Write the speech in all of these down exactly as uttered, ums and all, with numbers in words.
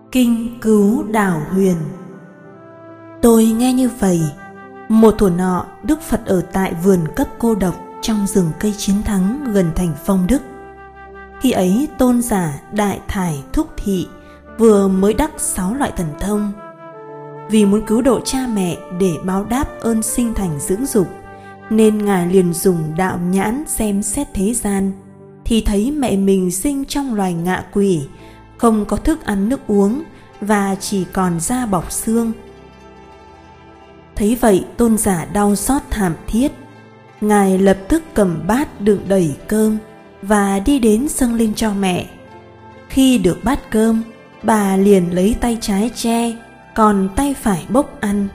Kinh cứu đảo huyền. Tôi nghe như vậy. Một thuở nọ, Đức Phật ở tại vườn cấp cô độc trong rừng cây Chiến Thắng gần thành Phong Đức. Khi ấy tôn giả Đại Thải Thúc Thị vừa mới đắc sáu loại thần thông. Vì muốn cứu độ cha mẹ để báo đáp ơn sinh thành dưỡng dục, nên Ngài liền dùng đạo nhãn xem xét thế gian, thì thấy mẹ mình sinh trong loài ngạ quỷ, không có thức ăn nước uống và chỉ còn da bọc xương. Thấy vậy tôn giả đau xót thảm thiết. Ngài lập tức cầm bát đựng đầy cơm và đi đến dâng lên cho mẹ. Khi được bát cơm, bà liền lấy tay trái che, còn tay phải bốc ăn.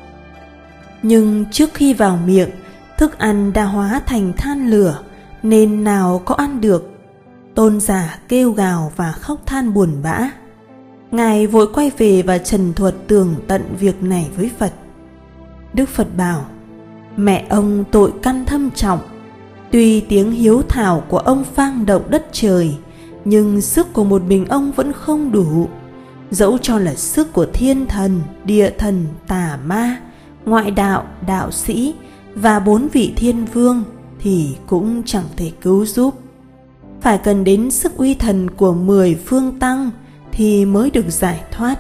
Nhưng trước khi vào miệng, thức ăn đã hóa thành than lửa, nên nào có ăn được. Tôn giả kêu gào và khóc than buồn bã. Ngài vội quay về và trần thuật tường tận việc này với Phật. Đức Phật bảo: mẹ ông tội căn thâm trọng. Tuy tiếng hiếu thảo của ông vang động đất trời, nhưng sức của một mình ông vẫn không đủ. Dẫu cho là sức của thiên thần, địa thần, tà ma, ngoại đạo, đạo sĩ và bốn vị thiên vương thì cũng chẳng thể cứu giúp. Phải cần đến sức uy thần của mười phương tăng thì mới được giải thoát.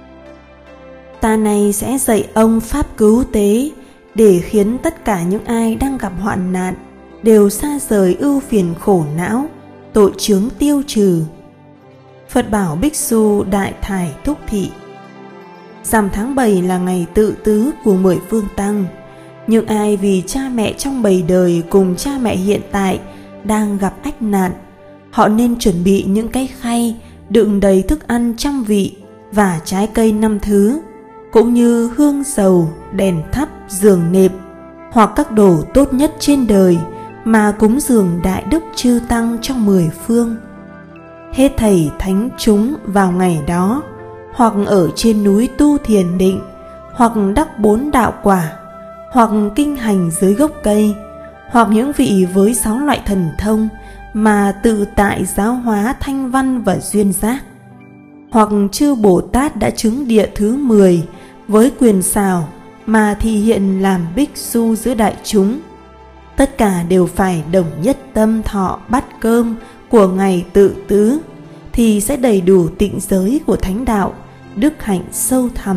Ta này sẽ dạy ông pháp cứu tế, để khiến tất cả những ai đang gặp hoạn nạn đều xa rời ưu phiền khổ não, tội chướng tiêu trừ. Phật bảo Bích Xu Đại Thải Thúc Thị: rằm tháng bảy là ngày tự tứ của mười phương tăng. Nhưng ai vì cha mẹ trong bầy đời cùng cha mẹ hiện tại đang gặp ách nạn, họ nên chuẩn bị những cái khay đựng đầy thức ăn trăm vị và trái cây năm thứ, cũng như hương dầu, đèn thắp, giường nệm, hoặc các đồ tốt nhất trên đời mà cúng dường Đại Đức Chư Tăng trong mười phương. Hết thảy thánh chúng vào ngày đó, hoặc ở trên núi tu thiền định, hoặc đắc bốn đạo quả, hoặc kinh hành dưới gốc cây, hoặc những vị với sáu loại thần thông mà tự tại giáo hóa thanh văn và duyên giác, hoặc chư Bồ Tát đã chứng địa thứ mười với quyền xào mà thị hiện làm bích xu giữa đại chúng. Tất cả đều phải đồng nhất tâm thọ bát cơm của ngày tự tứ, thì sẽ đầy đủ tịnh giới của thánh đạo, đức hạnh sâu thẳm.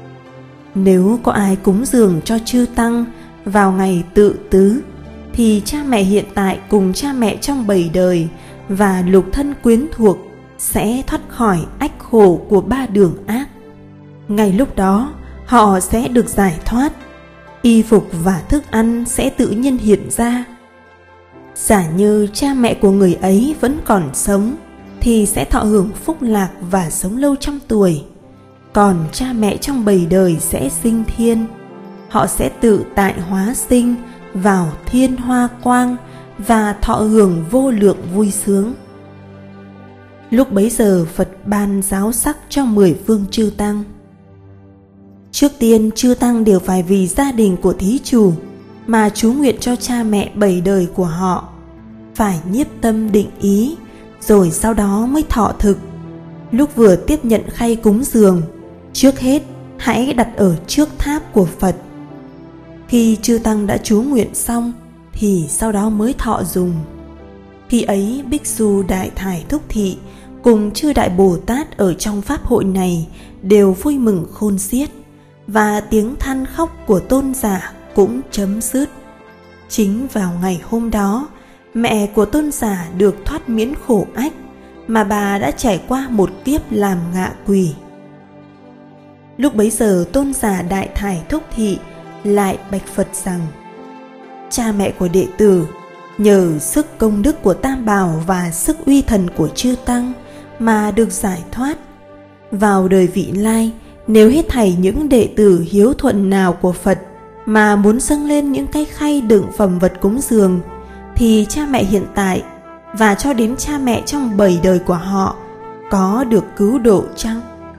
Nếu có ai cúng dường cho chư tăng vào ngày tự tứ, thì cha mẹ hiện tại cùng cha mẹ trong bầy đời và lục thân quyến thuộc sẽ thoát khỏi ách khổ của ba đường ác. Ngay lúc đó họ sẽ được giải thoát, y phục và thức ăn sẽ tự nhiên hiện ra. Giả như cha mẹ của người ấy vẫn còn sống thì sẽ thọ hưởng phúc lạc và sống lâu trăm tuổi. Còn cha mẹ trong bầy đời sẽ sinh thiên, họ sẽ tự tại hóa sinh vào thiên hoa quang và thọ hưởng vô lượng vui sướng. Lúc bấy giờ Phật ban giáo sắc cho mười phương chư tăng. Trước tiên chư tăng đều phải vì gia đình của thí chủ mà chú nguyện cho cha mẹ bảy đời của họ, phải nhiếp tâm định ý, rồi sau đó mới thọ thực. Lúc vừa tiếp nhận khay cúng dường, trước hết hãy đặt ở trước tháp của Phật. Khi chư tăng đã chú nguyện xong thì sau đó mới thọ dùng. Khi ấy Bích Xu Đại Thải Thúc Thị cùng chư Đại Bồ Tát ở trong pháp hội này đều vui mừng khôn xiết, và tiếng than khóc của tôn giả cũng chấm dứt. Chính vào ngày hôm đó, mẹ của tôn giả được thoát miễn khổ ách, mà bà đã trải qua một kiếp làm ngạ quỷ. Lúc bấy giờ tôn giả Đại Thải Thúc Thị lại bạch Phật rằng: cha mẹ của đệ tử nhờ sức công đức của Tam Bảo và sức uy thần của chư tăng mà được giải thoát. Vào đời vị lai, nếu hết thảy những đệ tử hiếu thuận nào của Phật mà muốn dâng lên những cái khay đựng phẩm vật cúng dường, thì cha mẹ hiện tại và cho đến cha mẹ trong bảy đời của họ có được cứu độ chăng?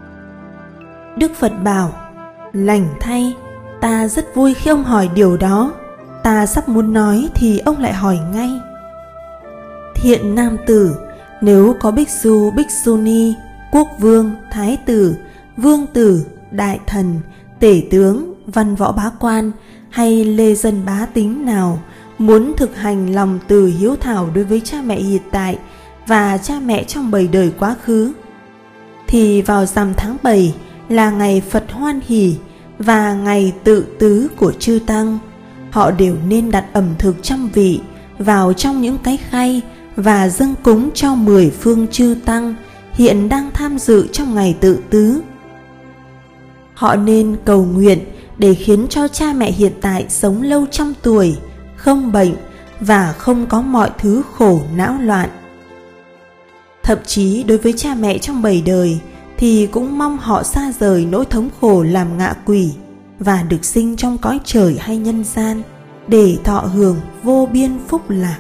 Đức Phật bảo: lành thay, ta rất vui khi ông hỏi điều đó. Ta sắp muốn nói thì ông lại hỏi ngay. Thiện nam tử, nếu có bích du bích su ni quốc vương, thái tử, vương tử, đại thần, tể tướng, văn võ bá quan hay lê dân bá tính nào muốn thực hành lòng từ hiếu thảo đối với cha mẹ hiện tại và cha mẹ trong bảy đời quá khứ, thì vào rằm tháng bảy là ngày Phật hoan hỷ và ngày tự tứ của chư tăng, họ đều nên đặt ẩm thực trăm vị vào trong những cái khay và dâng cúng cho mười phương chư tăng hiện đang tham dự trong ngày tự tứ. Họ nên cầu nguyện để khiến cho cha mẹ hiện tại sống lâu trăm tuổi, không bệnh và không có mọi thứ khổ não loạn. Thậm chí đối với cha mẹ trong bảy đời thì cũng mong họ xa rời nỗi thống khổ làm ngạ quỷ và được sinh trong cõi trời hay nhân gian để thọ hưởng vô biên phúc lạc.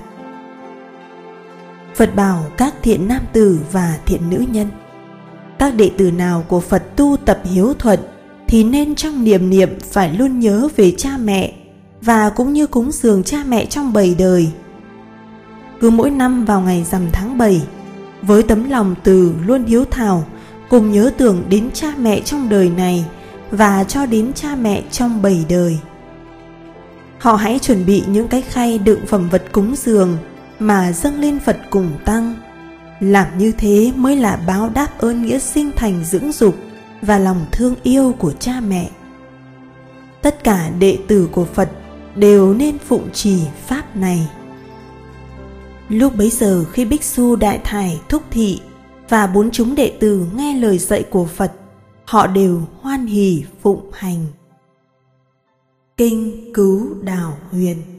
Phật bảo các thiện nam tử và thiện nữ nhân: các đệ tử nào của Phật tu tập hiếu thuận thì nên trong niệm niệm phải luôn nhớ về cha mẹ và cũng như cúng dường cha mẹ trong bảy đời. Cứ mỗi năm vào ngày rằm tháng bảy, với tấm lòng từ luôn hiếu thảo, cùng nhớ tưởng đến cha mẹ trong đời này và cho đến cha mẹ trong bảy đời. Họ hãy chuẩn bị những cái khay đựng phẩm vật cúng dường mà dâng lên Phật cùng tăng. Làm như thế mới là báo đáp ơn nghĩa sinh thành dưỡng dục và lòng thương yêu của cha mẹ. Tất cả đệ tử của Phật đều nên phụng trì pháp này. Lúc bấy giờ khi Bích Xu Đại Thải Thúc Thị và bốn chúng đệ tử nghe lời dạy của Phật, họ đều hoan hỉ phụng hành. Kinh Cứu Đào Huyền.